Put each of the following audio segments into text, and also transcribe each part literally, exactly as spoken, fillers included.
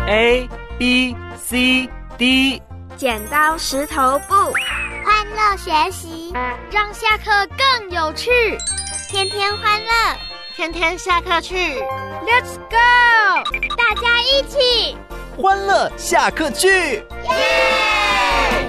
A B C D， 剪刀石头布， 欢乐学习， 让下课更有趣， 天天欢乐， 天天下课去 Let's go， 大家一起欢乐下课去， 耶！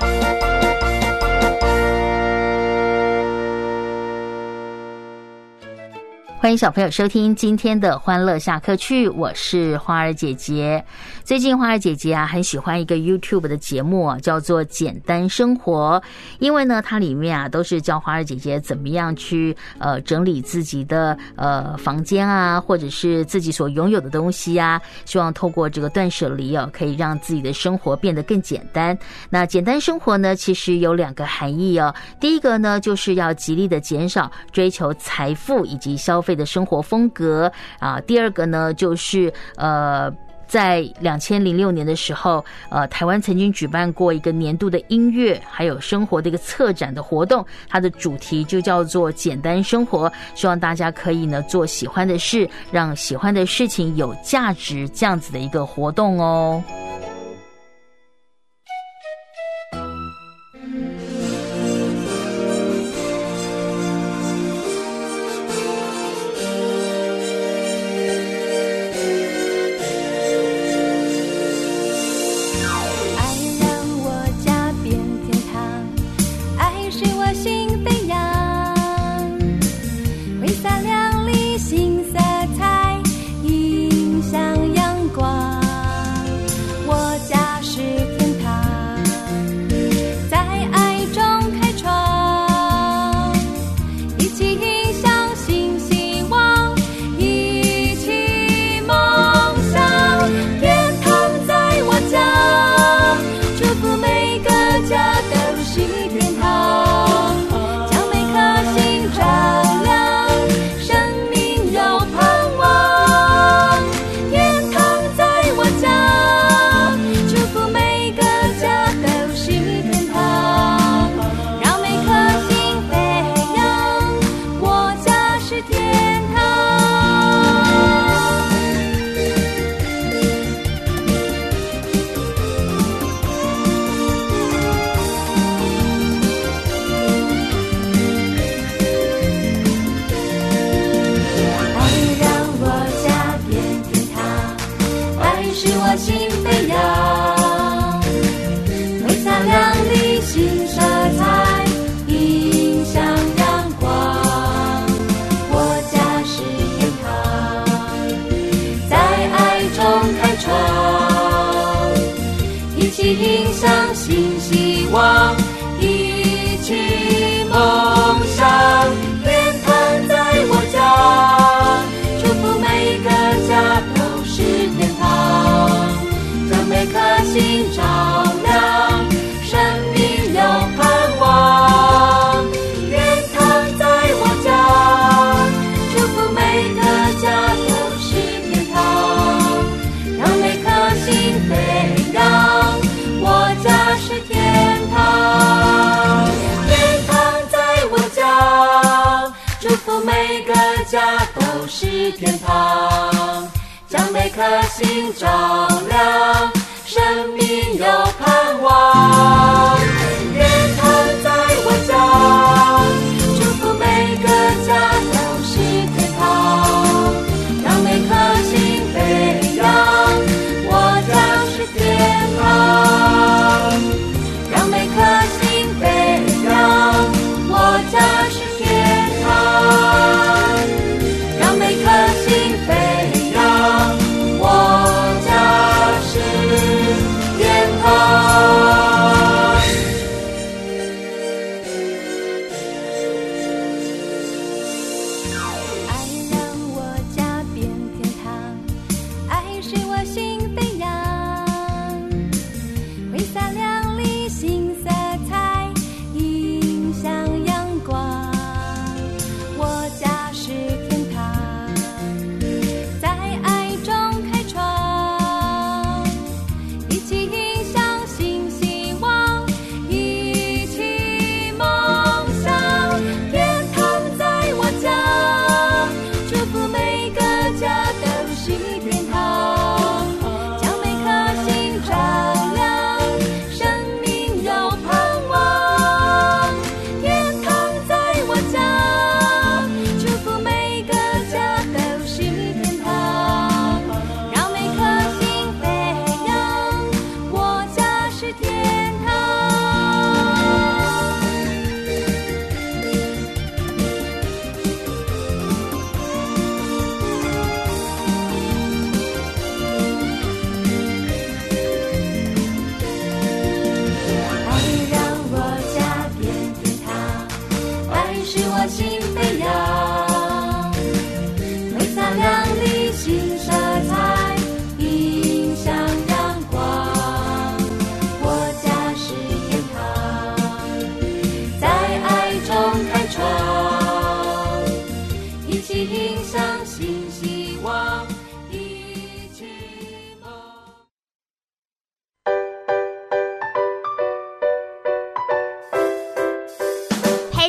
欢迎小朋友收听今天的欢乐下课去，我是花儿姐姐。最近花儿姐姐啊很喜欢一个 YouTube 的节目啊，叫做简单生活，因为呢它里面啊都是教花儿姐姐怎么样去呃整理自己的呃房间啊，或者是自己所拥有的东西啊，希望透过这个断舍离啊，可以让自己的生活变得更简单。那简单生活呢其实有两个含义哦，第一个呢就是要极力的减少追求财富以及消费的生活风格啊，第二个呢就是呃在两千零六年的时候，呃，台湾曾经举办过一个年度的音乐还有生活的一个策展的活动，它的主题就叫做简单生活，希望大家可以呢做喜欢的事，让喜欢的事情有价值，这样子的一个活动哦。 迎向新希望，一起梦想，天堂在我家，祝福每个家都是天堂，让每颗心照亮，生命有盼望。天堂在我家，祝福每个家都是天堂，让每颗心飞扬，我家是天堂。天堂在我家，祝福每个家都是天堂，将每颗心照亮，生命有盼望。天堂在我家，祝福每个家都是天堂，让每颗心飞扬，我家是天堂，让每颗心飞扬，我家是天堂，让每颗心飞扬，我家是天堂。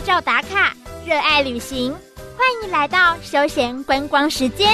照打卡，热爱旅行。欢迎来到休闲观光时间。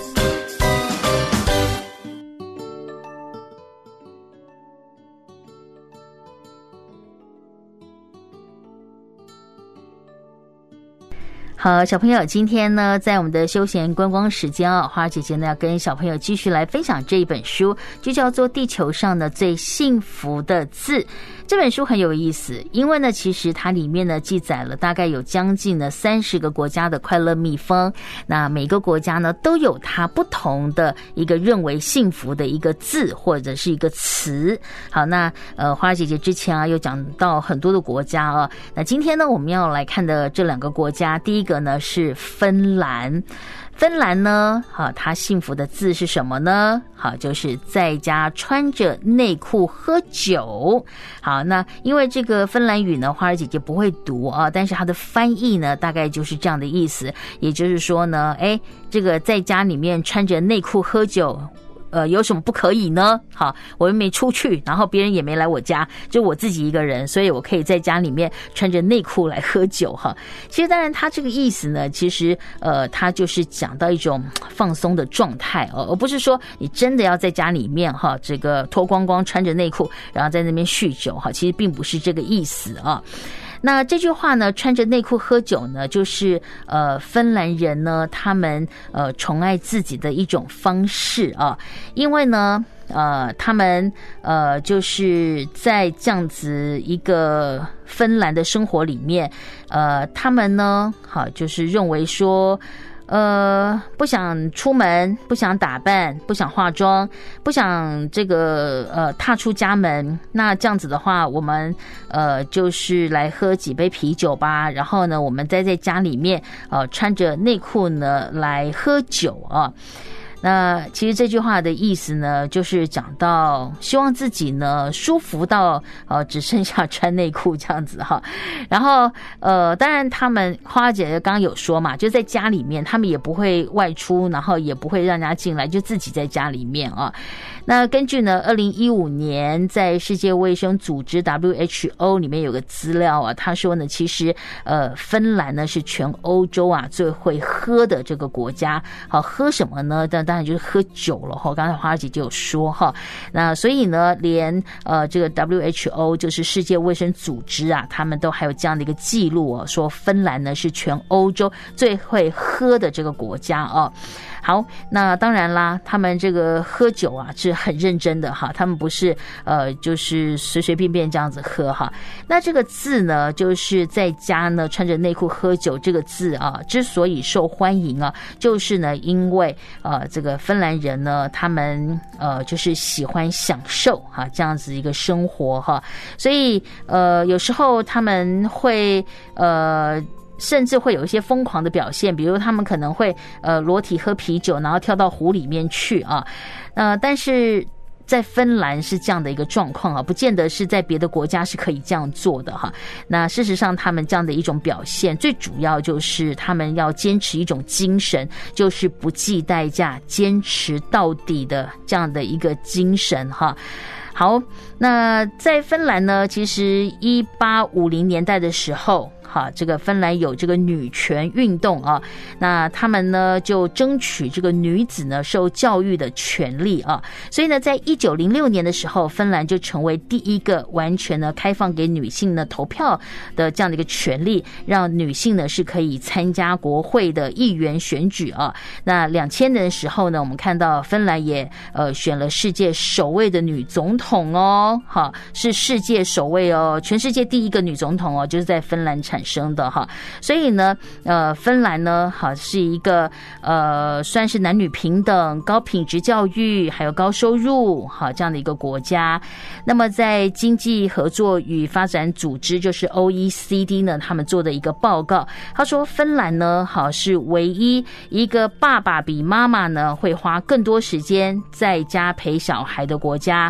好，小朋友，今天呢，在我们的休闲观光时间啊，花儿姐姐呢要跟小朋友继续来分享这一本书，就叫做《地球上的最幸福的字》。这本书很有意思，因为呢，其实它里面呢记载了大概有将近呢三十个国家的快乐蜜蜂。那每个国家呢都有它不同的一个认为幸福的一个字或者是一个词。好，那呃，花儿姐姐之前啊有讲到很多的国家啊，那今天呢我们要来看的这两个国家，第一个呢是芬兰。芬兰呢，好，它幸福的字是什么呢？好，就是在家穿着内裤喝酒。好，那因为这个芬兰语呢，花儿姐姐不会读啊，但是它的翻译呢，大概就是这样的意思。也就是说呢，哎，这个在家里面穿着内裤喝酒。呃，有什么不可以呢？好，我又没出去，然后别人也没来我家，就我自己一个人，所以我可以在家里面穿着内裤来喝酒哈。其实当然他这个意思呢，其实呃，他就是讲到一种放松的状态哦，而不是说你真的要在家里面哈，这个脱光光穿着内裤，然后在那边酗酒哈，其实并不是这个意思啊。那这句话呢，穿着内裤喝酒呢，就是呃芬兰人呢他们呃宠爱自己的一种方式啊，因为呢呃他们呃就是在这样子一个芬兰的生活里面，呃他们呢好就是认为说。呃，不想出门，不想打扮，不想化妆，不想这个呃踏出家门。那这样子的话，我们呃就是来喝几杯啤酒吧。然后呢，我们再在家里面呃穿着内裤呢来喝酒啊。那其实这句话的意思呢，就是讲到希望自己呢舒服到呃只剩下穿内裤这样子哈。然后呃，当然他们花姐刚刚有说嘛，就在家里面，他们也不会外出，然后也不会让人家进来，就自己在家里面啊。那根据呢，二零一五年在世界卫生组织 W H O 里面有个资料啊，他说呢，其实呃，芬兰呢是全欧洲啊最会喝的这个国家。好，喝什么呢？但当然就是喝酒了哈。刚才花姐就有说哈，那所以呢，连呃这个 W H O 就是世界卫生组织啊，他们都还有这样的一个记录哦，说芬兰呢是全欧洲最会喝的这个国家哦。好，那当然啦，他们这个喝酒啊是很认真的哈，他们不是呃就是随随便便这样子喝哈。那这个字呢，就是在家呢穿着内裤喝酒这个字啊，之所以受欢迎啊，就是呢因为呃这个芬兰人呢，他们呃就是喜欢享受哈这样子一个生活哈，所以呃有时候他们会呃。甚至会有一些疯狂的表现，比如他们可能会呃裸体喝啤酒，然后跳到湖里面去啊，呃，但是在芬兰是这样的一个状况啊，不见得是在别的国家是可以这样做的哈。那事实上，他们这样的一种表现，最主要就是他们要坚持一种精神，就是不计代价、坚持到底的这样的一个精神哈。好，那在芬兰呢，其实一八五零年代的时候。好，这个芬兰有这个女权运动啊，那他们呢就争取这个女子呢受教育的权利啊，所以呢，在一九零六年的时候，芬兰就成为第一个完全呢开放给女性呢投票的这样的一个权利，让女性呢是可以参加国会的议员选举啊。那两千年的时候呢，我们看到芬兰也呃选了世界首位的女总统哦，好，是世界首位哦，全世界第一个女总统哦，就是在芬兰产生的哈，所以呢，呃，芬兰呢，好是一个呃，算是男女平等、高品质教育，还有高收入，好这样的一个国家。那么在经济合作与发展组织，就是 O E C D 呢，他们做的一个报告，他说芬兰呢，好是唯一一个爸爸比妈妈呢会花更多时间在家陪小孩的国家。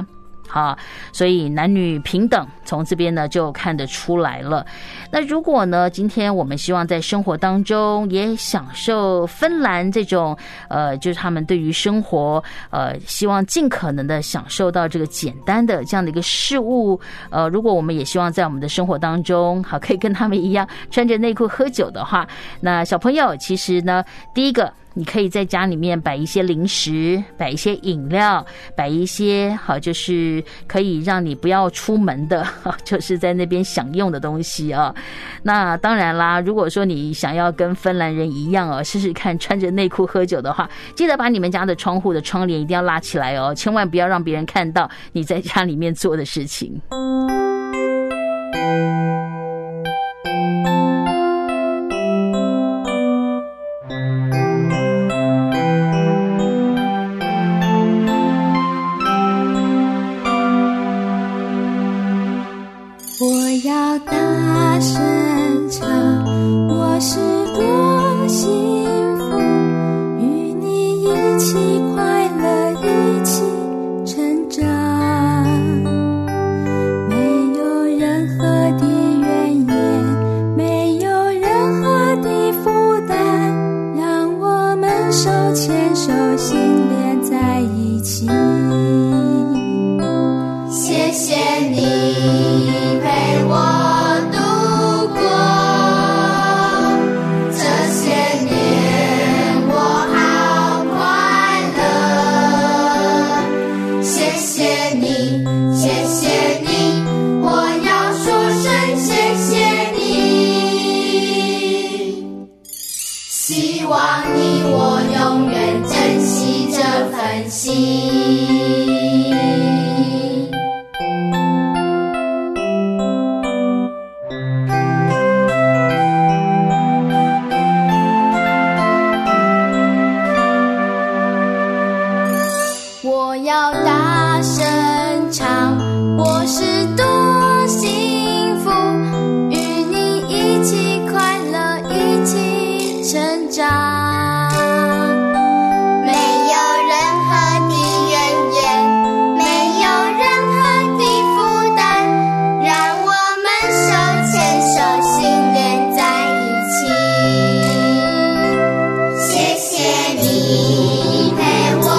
好，所以男女平等从这边呢就看得出来了。那如果呢今天我们希望在生活当中也享受芬兰这种呃就是他们对于生活呃希望尽可能的享受到这个简单的这样的一个事物，呃如果我们也希望在我们的生活当中好可以跟他们一样穿着内裤喝酒的话，那小朋友其实呢第一个你可以在家里面摆一些零食，摆一些饮料，摆一些好就是可以让你不要出门的，就是在那边享用的东西啊。那当然啦，如果说你想要跟芬兰人一样哦，试试看穿着内裤喝酒的话，记得把你们家的窗户的窗帘一定要拉起来哦，千万不要让别人看到你在家里面做的事情。 我要大声唱，我是多幸福，与你一起快乐，一起成长，没有任何的怨言，没有任何的负担，让我们手牵手，心连在一起。谢谢你陪我度过这些年，我好快乐。谢谢你，谢谢你，我要说声谢谢你。希望你我永远珍惜这份心。我要大声唱，我是多幸福，与你一起快乐，一起成长，没有任何的怨言，没有任何的负担，让我们手牵手，心连在一起。谢谢你陪我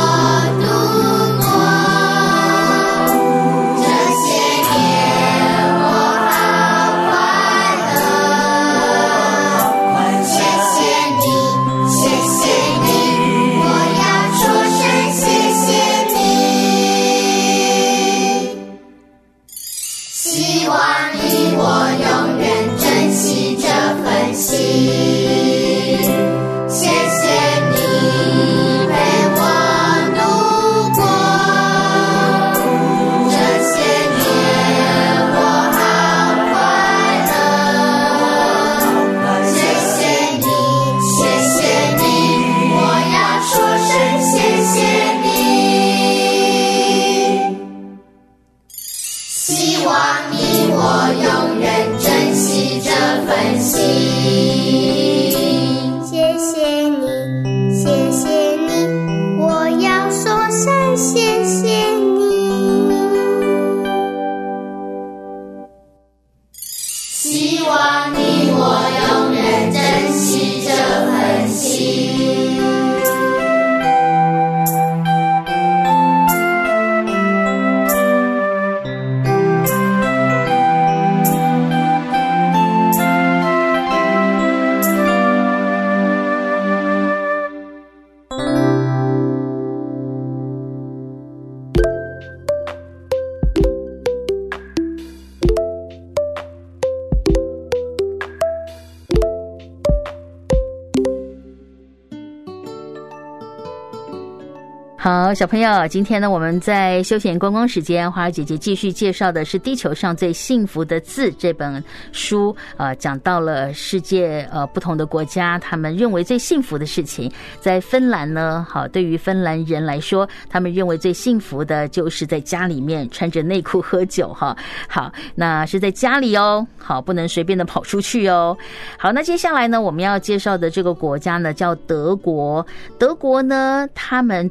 好，小朋友，今天呢我们在休闲观光时间，花儿姐姐继续介绍的是《地球上最幸福的字》这本书，呃，讲到了世界呃不同的国家他们认为最幸福的事情。在芬兰呢，好，对于芬兰人来说，他们认为最幸福的就是在家里面穿着内裤喝酒哈。好，那是在家里哦，好，不能随便的跑出去哦。好，那接下来呢，我们要介绍的这个国家呢叫德国。德国呢，他们最幸福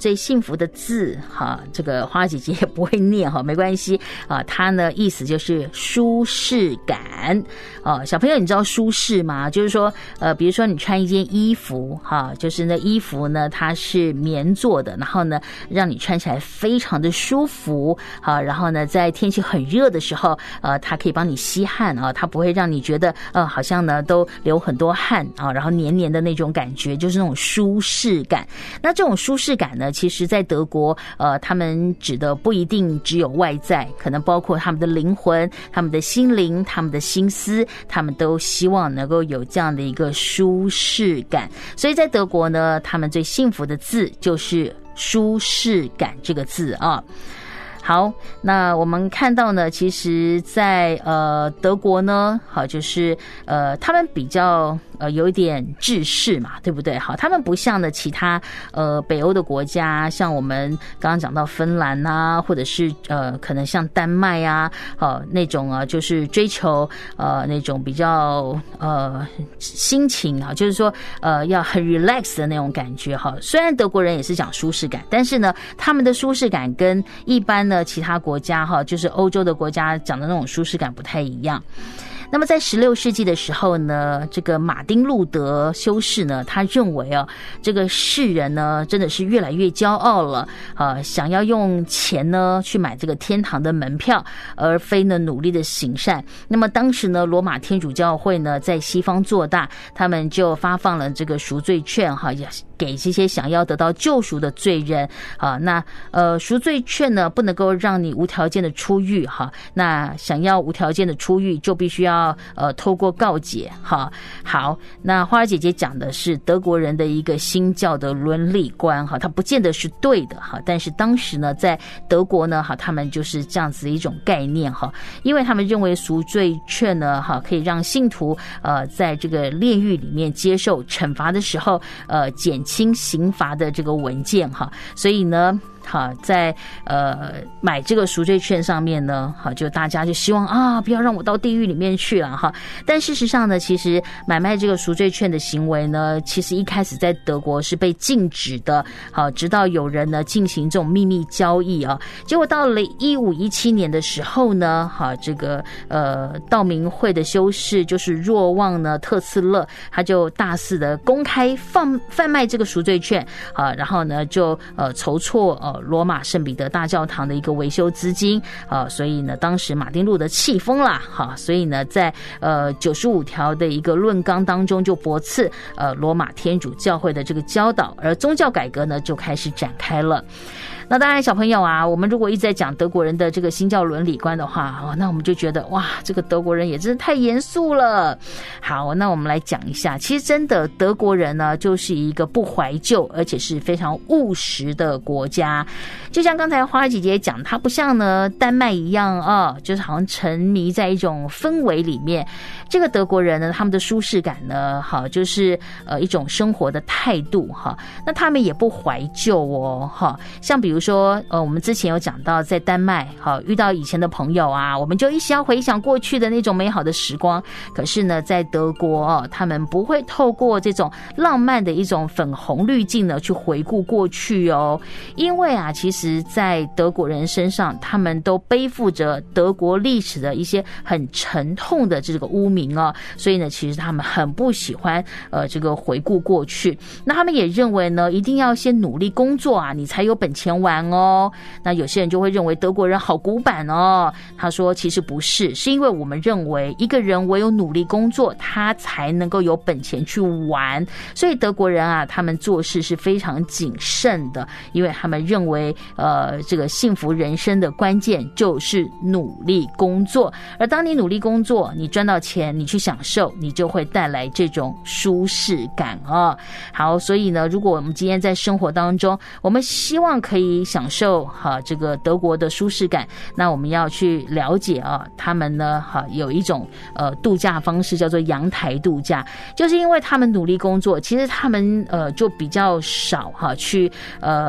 福的字哈，这个花儿姐姐也不会念哈，没关系啊，它呢意思就是舒适感哦。小朋友，你知道舒适吗？就是说呃，比如说你穿一件衣服哈，就是那衣服呢它是棉做的，然后呢让你穿起来非常的舒服好，然后呢在天气很热的时候呃，它可以帮你吸汗啊，它不会让你觉得呃好像呢都流很多汗啊，然后黏黏的那种感觉，就是那种舒适感。那这种舒适感呢，其实在德国呃，他们指的不一定只有外在，可能包括他们的灵魂、他们的心灵、他们的心思，他们都希望能够有这样的一个舒适感。所以在德国呢，他们最幸福的字就是舒适感这个字啊。好，那我们看到呢，其实在呃德国呢，好，就是呃他们比较呃有一点制式嘛，对不对？好，他们不像的其他呃北欧的国家，像我们刚刚讲到芬兰啊，或者是呃可能像丹麦啊，好、呃、那种啊，就是追求呃那种比较呃心情啊，就是说呃要很 relax 的那种感觉哈。虽然德国人也是讲舒适感，但是呢，他们的舒适感跟一般呢其他国家哈，就是欧洲的国家讲的那种舒适感不太一样。那么在十六世纪的时候呢，这个马丁路德修士呢，他认为啊，这个世人呢真的是越来越骄傲了啊，想要用钱呢去买这个天堂的门票，而非呢努力的行善。那么当时呢，罗马天主教会呢在西方做大，他们就发放了这个赎罪券哈，也给这些想要得到救赎的罪人啊。那呃赎罪券呢不能够让你无条件的出狱哈，那想要无条件的出狱就必须要呃透过告解哈。好，那花儿姐姐讲的是德国人的一个新教的伦理观哈，它不见得是对的哈，但是当时呢在德国呢哈，他们就是这样子一种概念哈，因为他们认为赎罪券呢哈可以让信徒呃在这个炼狱里面接受惩罚的时候呃减轻刑罚的这个文件哈，所以呢好，在呃买这个赎罪券上面呢，好，就大家就希望啊，不要让我到地狱里面去了哈。但事实上呢，其实买卖这个赎罪券的行为呢，其实一开始在德国是被禁止的。好，直到有人呢进行这种秘密交易啊，结果到了一五一七年的时候呢，好，这个呃道明会的修士就是若望呢特次勒，他就大肆的公开放贩卖这个赎罪券啊，然后呢就呃筹措呃。罗马圣彼得大教堂的一个维修资金啊，所以呢，当时马丁路德气疯了哈，所以呢，在呃九十五条的一个论纲当中就驳斥呃罗马天主教会的这个教导，而宗教改革呢就开始展开了。那当然，小朋友啊，我们如果一直在讲德国人的这个新教伦理观的话，哦，那我们就觉得哇，这个德国人也真是太严肃了。好，那我们来讲一下，其实真的德国人呢，就是一个不怀旧而且是非常务实的国家。就像刚才花儿姐姐讲，它不像呢丹麦一样啊，就是好像沉迷在一种氛围里面。这个德国人呢，他们的舒适感呢，好，就是呃一种生活的态度哈。那他们也不怀旧哦，哈，像比如说呃我们之前有讲到，在丹麦好遇到以前的朋友啊，我们就一直要回想过去的那种美好的时光。可是呢，在德国哦，他们不会透过这种浪漫的一种粉红滤镜呢去回顾过去哦，因为啊，其实在德国人身上，他们都背负着德国历史的一些很沉痛的这个污名哦，所以呢，其实他们很不喜欢呃这个回顾过去。那他们也认为呢，一定要先努力工作啊，你才有本钱玩哦。那有些人就会认为德国人好古板哦。他说其实不是，是因为我们认为一个人唯有努力工作，他才能够有本钱去玩。所以德国人啊，他们做事是非常谨慎的，因为他们认为呃这个幸福人生的关键就是努力工作。而当你努力工作，你赚到钱，你去享受，你就会带来这种舒适感哦。好，所以呢，如果我们今天在生活当中，我们希望可以享受哈这个德国的舒适感，那我们要去了解啊，他们呢哈有一种呃度假方式叫做阳台度假，就是因为他们努力工作，其实他们呃就比较少哈去呃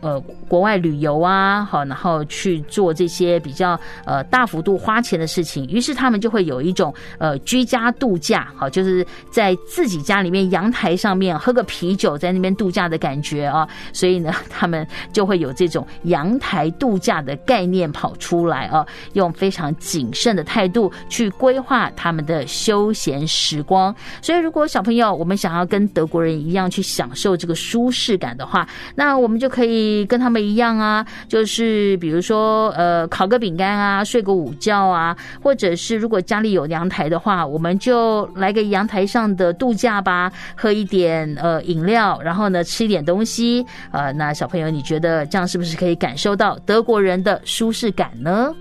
呃国外旅游啊，好，然后去做这些比较呃大幅度花钱的事情，于是他们就会有一种呃居家度假，好，就是在自己家里面阳台上面喝个啤酒，在那边度假的感觉啊，所以呢，他们就会有这种阳台度假的概念跑出来啊，用非常谨慎的态度去规划他们的休闲时光。所以，如果小朋友我们想要跟德国人一样去享受这个舒适感的话，那我们就可以跟他们一样啊，就是比如说呃烤个饼干啊，睡个午觉啊，或者是如果家里有阳台的话，我们就来个阳台上的度假吧，喝一点呃饮料，然后呢吃一点东西，呃，那小朋友你觉得这样是不是可以感受到德国人的舒适感呢？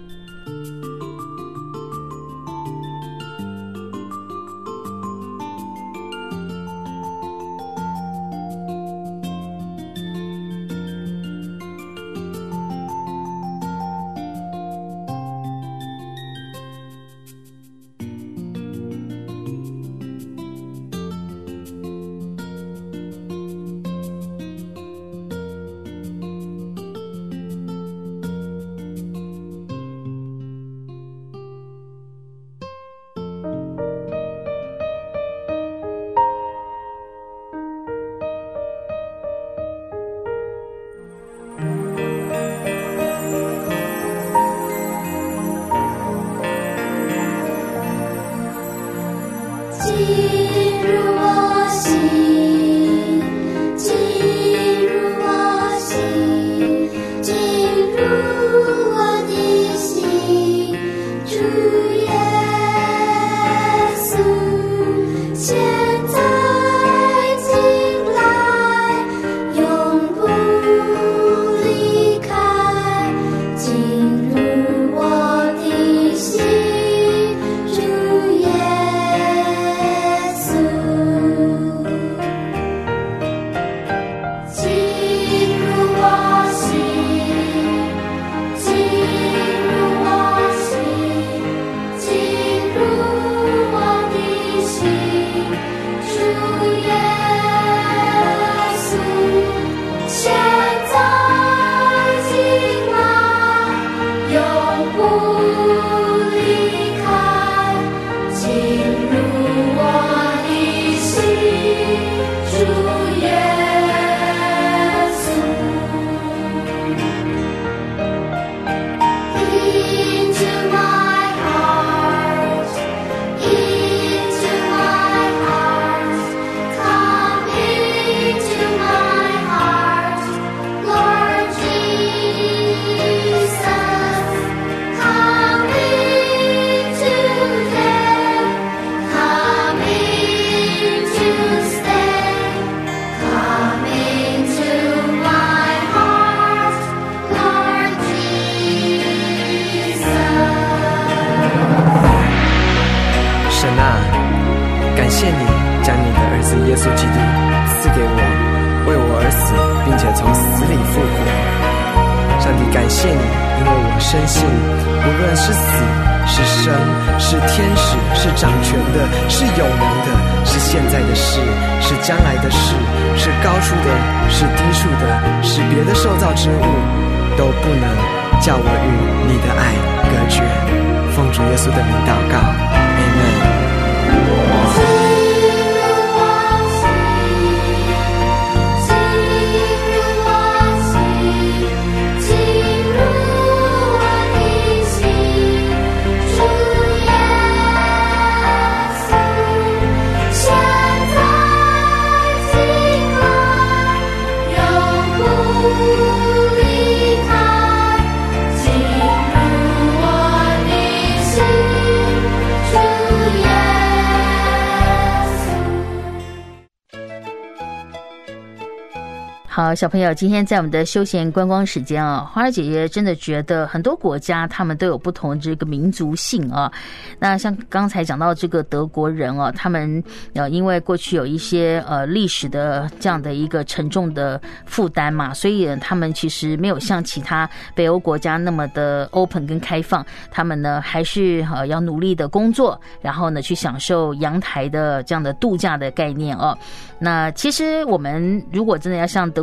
好，小朋友，今天在我们的休闲观光时间啊，花儿姐姐真的觉得很多国家他们都有不同这个民族性啊。那像刚才讲到这个德国人啊，他们呃因为过去有一些呃历史的这样的一个沉重的负担嘛，所以他们其实没有像其他北欧国家那么的 open 跟开放，他们呢还是呃要努力的工作，然后呢去享受阳台的这样的度假的概念啊。那其实我们如果真的要像德国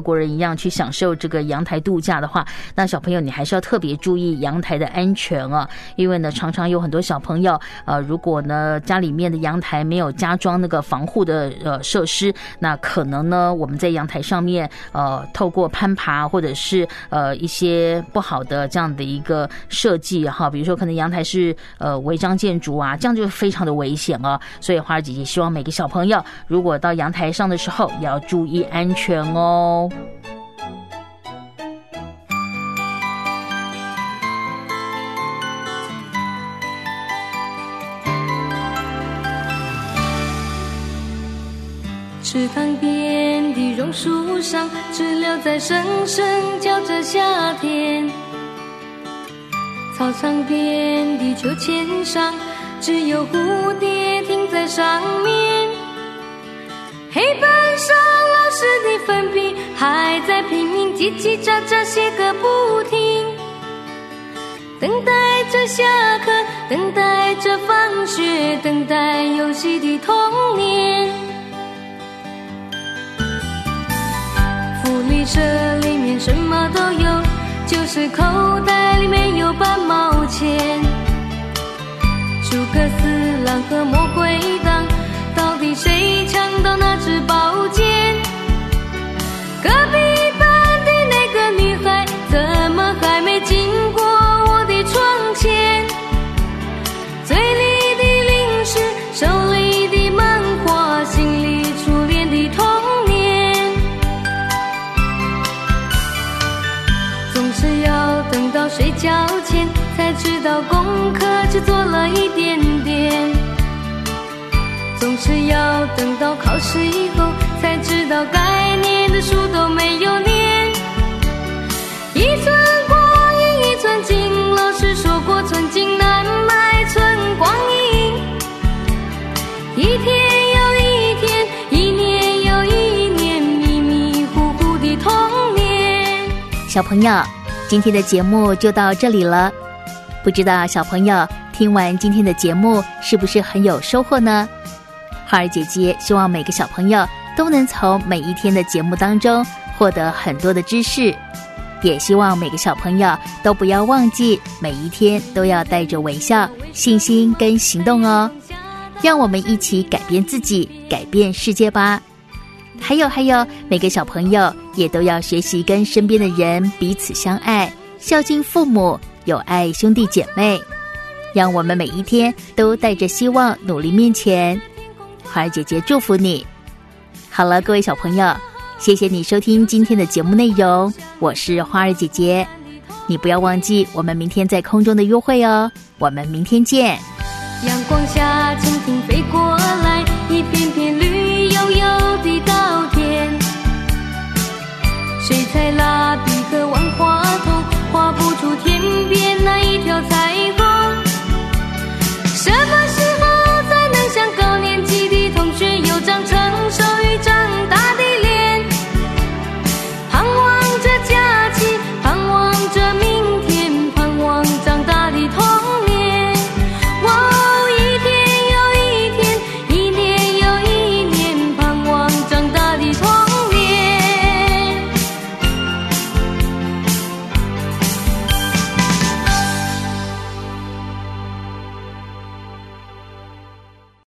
国人一样去享受这个阳台度假的话，那小朋友你还是要特别注意阳台的安全啊，因为呢常常有很多小朋友呃，如果呢家里面的阳台没有加装那个防护的呃设施，那可能呢我们在阳台上面呃透过攀爬或者是呃一些不好的这样的一个设计哈，比如说可能阳台是呃违章建筑啊，这样就非常的危险哦。所以花儿姐姐希望每个小朋友如果到阳台上的时候也要注意安全哦。 池塘边的榕树上，知了在声声叫着夏天。操场边的秋千上，只有蝴蝶停在上面。黑板上老师的粉笔还在拼命叽叽喳喳写个不停，等待着下课，等待着放学，等待游戏的童年。福利社里面什么都有，就是口袋里面有半毛钱。诸葛四郎和魔鬼党，到底谁抢到那支宝剑？隔壁班的那个女孩，怎么还没经过我的窗前？嘴里的零食，手里的漫画，心里初恋的童年。总是要等到睡觉前，才知道功课只做了一点点。总是要等到考试以后，才知道该念的书都没有念。一寸光阴一寸金，老师说过寸金难买寸光阴。一天又一天，一年又一年，迷迷糊糊的童年。 小朋友，今天的节目就到这里了，不知道小朋友听完今天的节目是不是很有收获呢？花儿姐姐希望每个小朋友都能从每一天的节目当中获得很多的知识，也希望每个小朋友都不要忘记每一天都要带着微笑、信心跟行动哦。让我们一起改变自己，改变世界吧。还有还有，每个小朋友也都要学习跟身边的人彼此相爱，孝敬父母，友爱兄弟姐妹。让我们每一天都带着希望努力面前。花儿姐姐祝福你。好了，各位小朋友，谢谢你收听今天的节目内容，我是花儿姐姐。你不要忘记我们明天在空中的约会哦，我们明天见。 阳光下蜻蜓飞过来，一片片绿油油的稻田。水彩蜡笔和万花筒画不出天边